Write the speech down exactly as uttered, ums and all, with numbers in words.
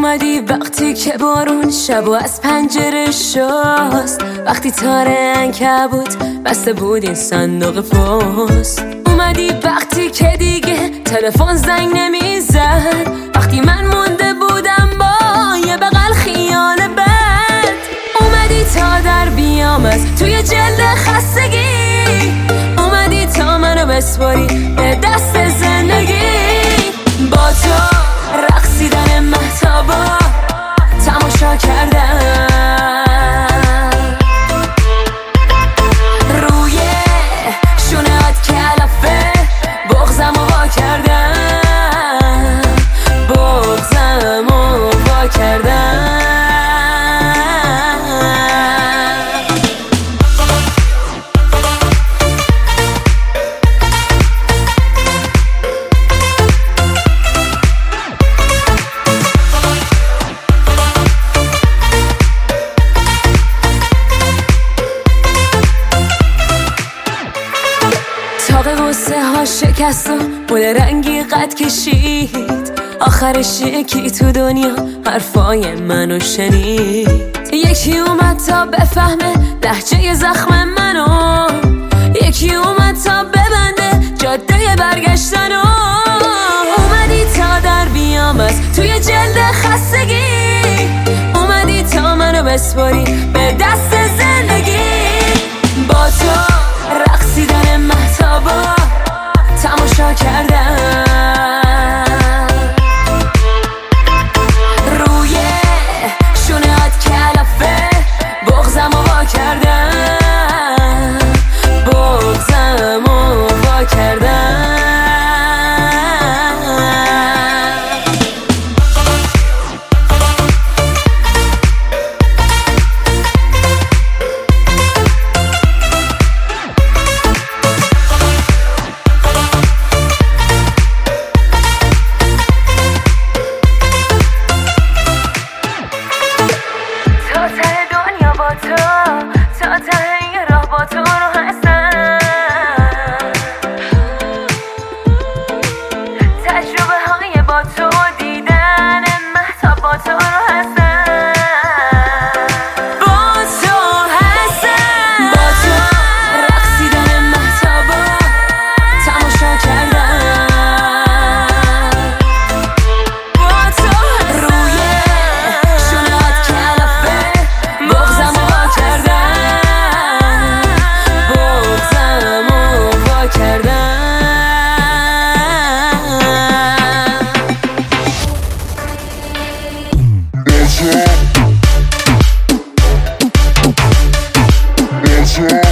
اومدی وقتی که بارون شب و از پنجره شست، وقتی تار عنکبوت بسته بود این صندوق پست. اومدی وقتی که دیگه تلفن زنگ نمیزد، وقتی من مونده بودم با یه بغل خیال بد. اومدی تا در بیام از توی جلد خستگی، اومدی تا منو بسپاری به دست زندگی. با تو رقصیدن مهتابا تماشا کردم، روی شونه‌ات کلافه بغضمو وا کردم، بغضمو وا کردم. تاق غصه ها شکست و بول رنگی قد کشید، آخرش یکی تو دنیا حرفای منو شنید. یکی اومد تا بفهمه لهجه زخم منو، یکی اومد تا ببنده جاده برگشتنو. اومدی تا در بیام از توی جلد خستگی، اومدی تا منو بسپاری به دست زندگی. با تو رقصیدن مهتابا تماشا کردم، روی شونه‌ات کلافه بغضمو وا کردم، بغضمو وا کردم. تا ته این راه با تو رو هستم، تجربه های با تو دیدن مهتاب با تو رو هستم، با تو هستم. با تو رقصیدن مهتابا تماشا کردم، با تو روی شونه‌ات کلافه بغضمو وا کردم، بغضمو وا کردم. That's it.